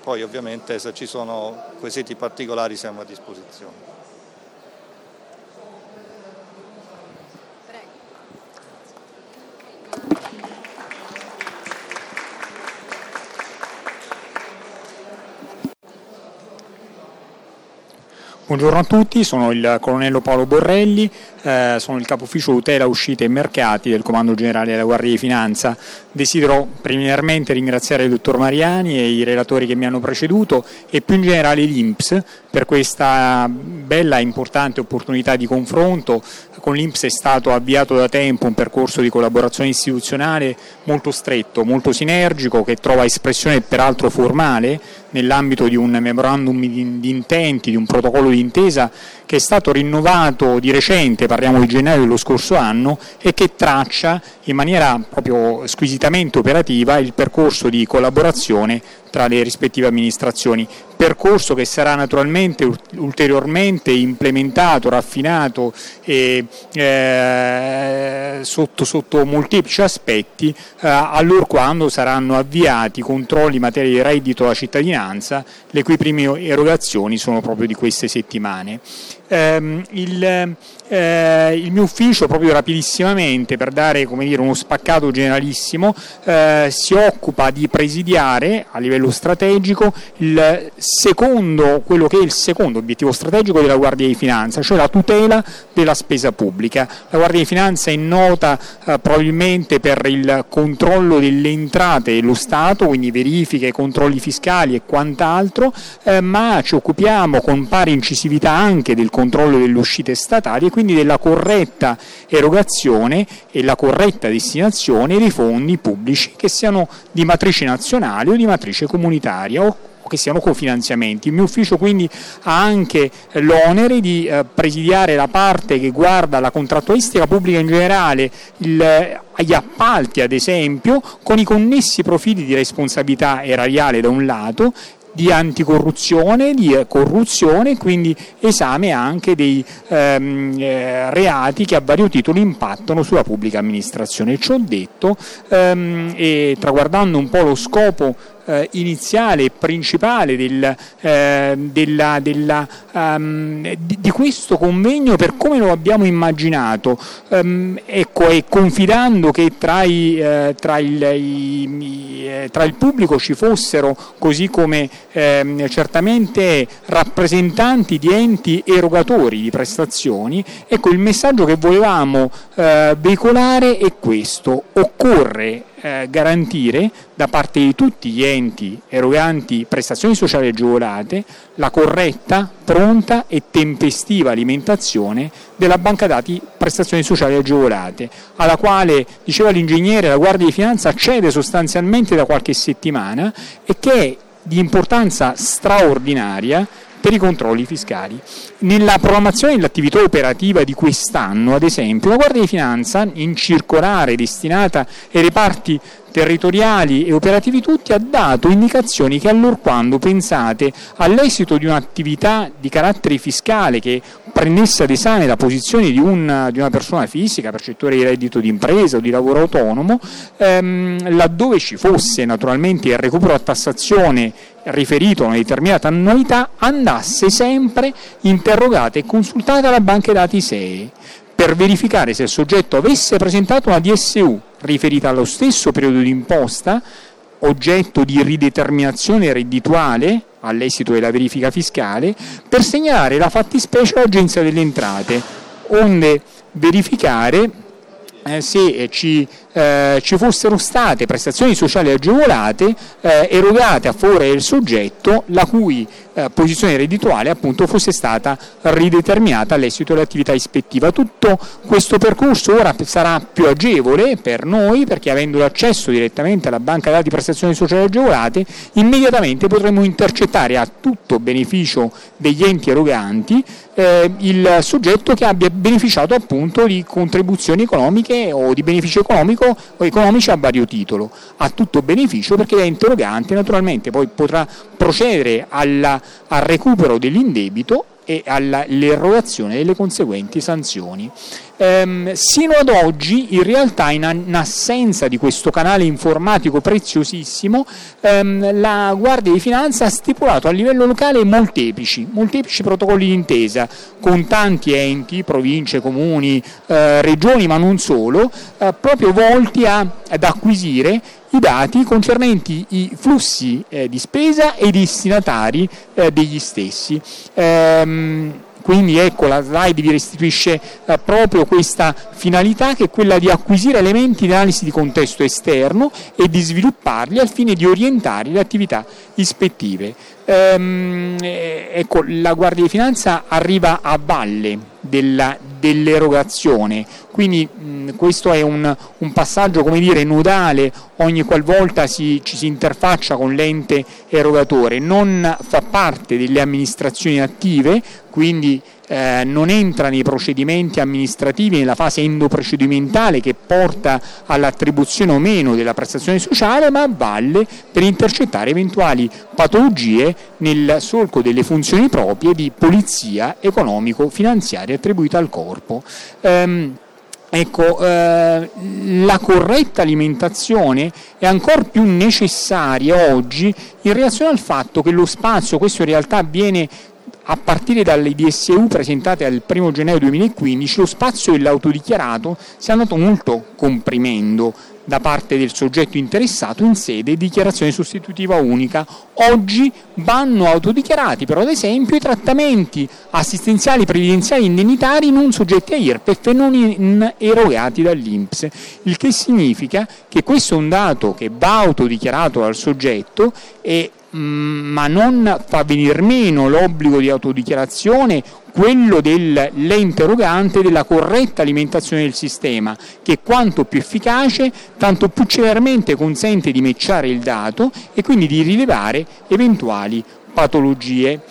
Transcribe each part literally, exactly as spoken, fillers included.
Poi ovviamente se ci sono quesiti particolari siamo a disposizione. Buongiorno a tutti, sono il colonnello Paolo Borrelli, eh, sono il capo ufficio tutela, uscite e mercati del Comando Generale della Guardia di Finanza. Desidero preliminarmente ringraziare il dottor Mariani e i relatori che mi hanno preceduto e più in generale l'I N P S per questa bella e importante opportunità di confronto. Con l'I N P S è stato avviato da tempo un percorso di collaborazione istituzionale molto stretto, molto sinergico, che trova espressione peraltro formale nell'ambito di un memorandum di intenti, di un protocollo di intesa che è stato rinnovato di recente, parliamo di gennaio dello scorso anno, e che traccia in maniera proprio squisitamente operativa il percorso di collaborazione tra le rispettive amministrazioni, percorso che sarà naturalmente ulteriormente implementato, raffinato e eh, sotto, sotto molteplici aspetti eh, allorquando saranno avviati i controlli in materia di reddito alla cittadinanza, le cui prime erogazioni sono proprio di queste settimane. Eh, il, eh, il mio ufficio, proprio rapidissimamente, per dare, come dire, uno spaccato generalissimo, eh, si occupa di presidiare a livello strategico il secondo, quello che è il secondo obiettivo strategico della Guardia di Finanza, cioè la tutela della spesa pubblica. La Guardia di Finanza è nota eh, probabilmente per il controllo delle entrate dello Stato, quindi verifiche, controlli fiscali e quant'altro, eh, ma ci occupiamo con pari incisività anche del controllo delle uscite statali e quindi della corretta erogazione e la corretta destinazione dei fondi pubblici, che siano di matrice nazionale o di matrice comunitaria o che siano cofinanziamenti. Il mio ufficio quindi ha anche l'onere di eh, presidiare la parte che guarda la contrattualistica pubblica in generale, il, gli appalti ad esempio, con i connessi profili di responsabilità erariale da un lato, di anticorruzione, di corruzione, quindi esame anche dei ehm, eh, reati che a vario titolo impattano sulla pubblica amministrazione. Ciò detto, ehm, e traguardando un po' lo scopo eh, iniziale e principale del, eh, della, della, um, di, di questo convegno per come lo abbiamo immaginato, um, ecco, e confidando che tra, i, eh, tra, il, i, eh, tra il pubblico ci fossero, così come eh, certamente rappresentanti di enti erogatori di prestazioni, ecco, il messaggio che volevamo eh, veicolare è questo: occorre Eh, garantire da parte di tutti gli enti eroganti prestazioni sociali agevolate la corretta, pronta e tempestiva alimentazione della banca dati prestazioni sociali agevolate, alla quale, diceva l'ingegnere, la Guardia di Finanza accede sostanzialmente da qualche settimana e che è di importanza straordinaria per i controlli fiscali. Nella programmazione dell'attività operativa di quest'anno, ad esempio, la Guardia di Finanza, in circolare destinata ai reparti territoriali e operativi tutti, ha dato indicazioni che, allorquando pensate all'esito di un'attività di carattere fiscale che prendesse ad esame la posizione di una, di una persona fisica, percettore di reddito di impresa o di lavoro autonomo, ehm, laddove ci fosse naturalmente il recupero a tassazione riferito a una determinata annualità, andasse sempre interrogata e consultata la banca dati S E E per verificare se il soggetto avesse presentato una D S U riferita allo stesso periodo di imposta, oggetto di rideterminazione reddituale all'esito della verifica fiscale, per segnalare la fattispecie all'Agenzia delle Entrate, onde verificare eh, se ci, eh, ci fossero state prestazioni sociali agevolate eh, erogate a favore del soggetto la cui eh, posizione reddituale appunto fosse stata rideterminata all'esito dell'attività ispettiva. Tutto questo percorso ora sarà più agevole per noi, perché avendo l'accesso direttamente alla banca dati prestazioni sociali agevolate, immediatamente potremo intercettare a tutto beneficio degli enti eroganti eh, il soggetto che abbia beneficiato appunto di contribuzioni economiche o di beneficio economico o economici a vario titolo, a tutto beneficio, perché l'ente erogante naturalmente poi potrà procedere alla, al recupero dell'indebito e all'erogazione delle conseguenti sanzioni. Ehm, sino ad oggi, in realtà, in, in assenza di questo canale informatico preziosissimo, ehm, la Guardia di Finanza ha stipulato a livello locale molteplici, molteplici protocolli d'intesa con tanti enti, province, comuni, eh, regioni, ma non solo, eh, proprio volti a, ad acquisire i dati concernenti i flussi eh, di spesa e i destinatari eh, degli stessi. Ehm, quindi ecco, la slide vi restituisce eh, proprio questa finalità, che è quella di acquisire elementi di analisi di contesto esterno e di svilupparli al fine di orientare le attività ispettive. Ehm, ecco, la Guardia di Finanza arriva a valle della, dell'erogazione, quindi mh, questo è un, un passaggio, come dire, nodale ogni qualvolta si, ci si interfaccia con l'ente erogatore. Non fa parte delle amministrazioni attive, quindi eh, non entra nei procedimenti amministrativi nella fase endoprocedimentale che porta all'attribuzione o meno della prestazione sociale, ma a valle per intercettare eventuali patologie nel solco delle funzioni proprie di polizia economico-finanziaria attribuita al corpo. Ehm, Ecco, eh, la corretta alimentazione è ancora più necessaria oggi in relazione al fatto che lo spazio, questo in realtà avviene a partire dalle D S U presentate al primo gennaio duemilaquindici, lo spazio dell'autodichiarato si è andato molto comprimendo da parte del soggetto interessato in sede di dichiarazione sostitutiva unica. Oggi vanno autodichiarati però ad esempio i trattamenti assistenziali, previdenziali e indennitari non soggetti a I R P E F e non erogati dall'I N P S, il che significa che questo è un dato che va autodichiarato dal soggetto e ma non fa venir meno l'obbligo di autodichiarazione, quello dell'ente erogante, della corretta alimentazione del sistema, che quanto più efficace, tanto più celermente consente di matchare il dato e quindi di rilevare eventuali patologie.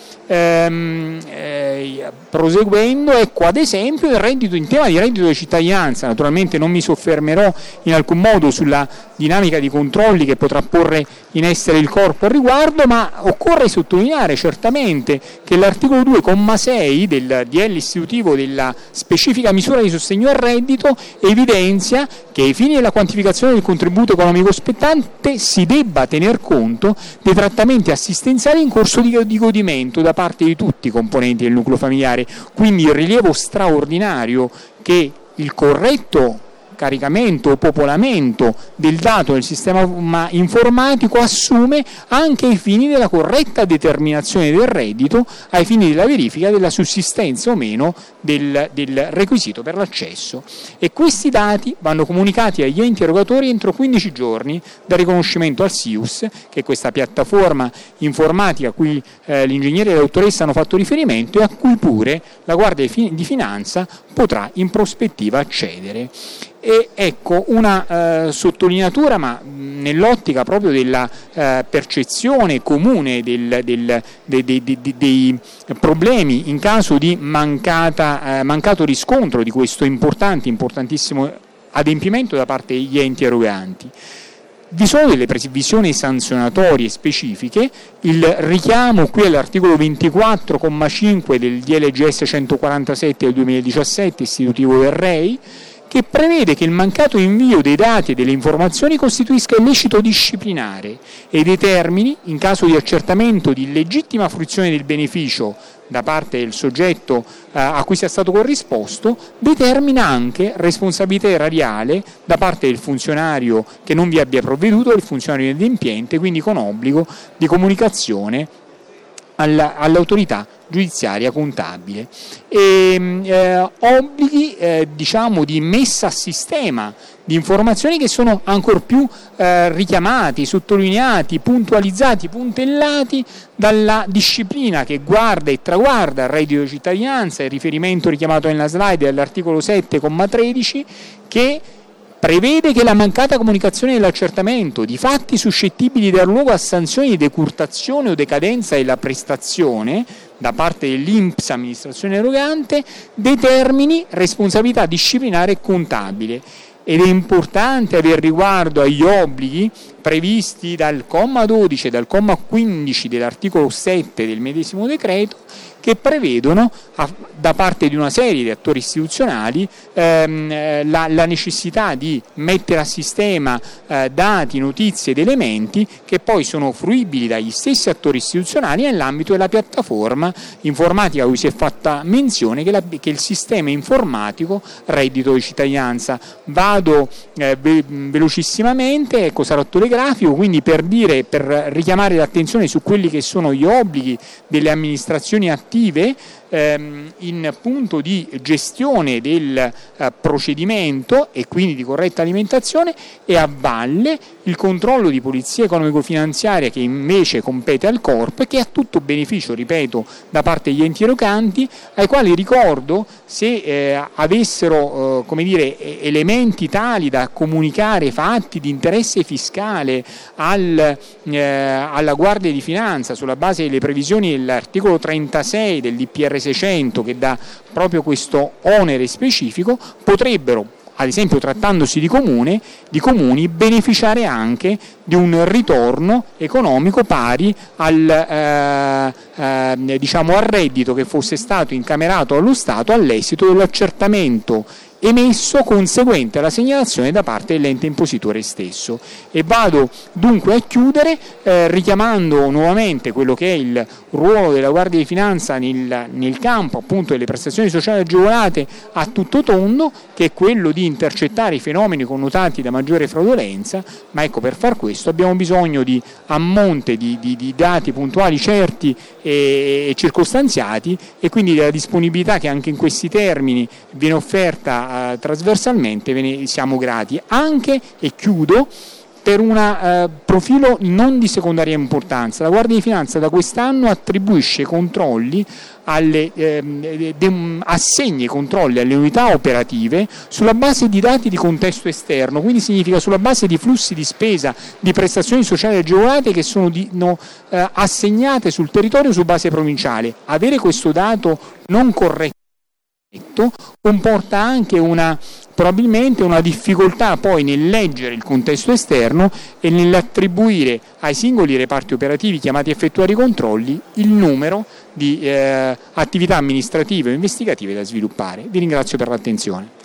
Ehm, eh, proseguendo, ecco ad esempio il reddito, in tema di reddito di cittadinanza, naturalmente non mi soffermerò in alcun modo sulla dinamica di controlli che potrà porre in essere il corpo al riguardo, ma occorre sottolineare certamente che l'articolo due comma sei del D L istitutivo della specifica misura di sostegno al reddito evidenzia che ai fini della quantificazione del contributo economico spettante si debba tener conto dei trattamenti assistenziali in corso di, di godimento da parte di tutti i componenti del nucleo familiare, quindi il rilievo straordinario che il corretto caricamento o popolamento del dato del sistema informatico assume anche ai fini della corretta determinazione del reddito, ai fini della verifica della sussistenza o meno del, del requisito per l'accesso. E questi dati vanno comunicati agli enti erogatori entro quindici giorni dal riconoscimento al S I U S, che è questa piattaforma informatica a cui eh, l'ingegnere e la dottoressa hanno fatto riferimento e a cui pure la Guardia di Finanza potrà in prospettiva accedere. E ecco una eh, sottolineatura, ma nell'ottica proprio della eh, percezione comune del, del, de, de, de, de, dei problemi in caso di mancata, eh, mancato riscontro di questo importante, importantissimo adempimento da parte degli enti eroganti. Vi sono delle previsioni sanzionatorie specifiche, il richiamo qui all'articolo ventiquattro comma cinque del D L G S centoquarantasette del duemiladiciassette, istitutivo del R E I, che prevede che il mancato invio dei dati e delle informazioni costituisca illecito disciplinare e determini, in caso di accertamento di illegittima fruizione del beneficio da parte del soggetto eh, a cui sia stato corrisposto, determina anche responsabilità erariale da parte del funzionario che non vi abbia provveduto, del funzionario inadempiente, quindi con obbligo di comunicazione alla, all'autorità giudiziaria contabile e eh, obblighi eh, diciamo di messa a sistema di informazioni che sono ancor più eh, richiamati, sottolineati, puntualizzati, puntellati dalla disciplina che guarda e traguarda il reddito di cittadinanza. Il riferimento richiamato nella slide è all'articolo sette comma tredici che prevede che la mancata comunicazione dell'accertamento di fatti suscettibili di dar luogo a sanzioni di decurtazione o decadenza della prestazione da parte dell'I N P S, amministrazione erogante, determini responsabilità disciplinare e contabile. Ed è importante aver riguardo agli obblighi previsti dal comma dodici e dal comma quindici dell'articolo sette del medesimo decreto, che prevedono da parte di una serie di attori istituzionali ehm, la, la necessità di mettere a sistema eh, dati, notizie ed elementi che poi sono fruibili dagli stessi attori istituzionali nell'ambito della piattaforma informatica cui si è fatta menzione, che, la, che è il sistema informatico reddito di cittadinanza. Vado eh, ve, velocissimamente, ecco, sarò telegrafico, quindi per dire, per richiamare l'attenzione su quelli che sono gli obblighi delle amministrazioni attive ehm, in punto di gestione del eh, procedimento e quindi di corretta alimentazione, e a valle il controllo di polizia economico-finanziaria che invece compete al Corpo e che ha tutto beneficio, ripeto, da parte degli enti eroganti, ai quali ricordo, se eh, avessero eh, come dire, elementi tali da comunicare fatti di interesse fiscale al, eh, alla Guardia di Finanza sulla base delle previsioni dell'articolo trentasei del D P R seicento, che dà proprio questo onere specifico, potrebbero, ad esempio trattandosi di comune, di comuni, beneficiare anche di un ritorno economico pari al, eh, eh, diciamo al reddito che fosse stato incamerato allo Stato all'esito dell'accertamento emesso conseguente alla segnalazione da parte dell'ente impositore stesso. E vado dunque a chiudere eh, richiamando nuovamente quello che è il ruolo della Guardia di Finanza nel, nel campo appunto delle prestazioni sociali agevolate a tutto tondo, che è quello di intercettare i fenomeni connotati da maggiore fraudolenza, ma ecco, per far questo abbiamo bisogno di a monte di, di, di dati puntuali, certi e, e circostanziati, e quindi della disponibilità che anche in questi termini viene offerta trasversalmente, ve ne siamo grati, anche, e chiudo, per un eh, profilo non di secondaria importanza. La Guardia di Finanza da quest'anno attribuisce controlli alle, eh, de, assegna i controlli alle unità operative sulla base di dati di contesto esterno, quindi significa sulla base di flussi di spesa di prestazioni sociali agevolate che sono di, no, eh, assegnate sul territorio su base provinciale. Avere questo dato non corretto comporta anche una probabilmente una difficoltà poi nel leggere il contesto esterno e nell'attribuire ai singoli reparti operativi chiamati a effettuare i controlli il numero di eh, attività amministrative o investigative da sviluppare. Vi ringrazio per l'attenzione.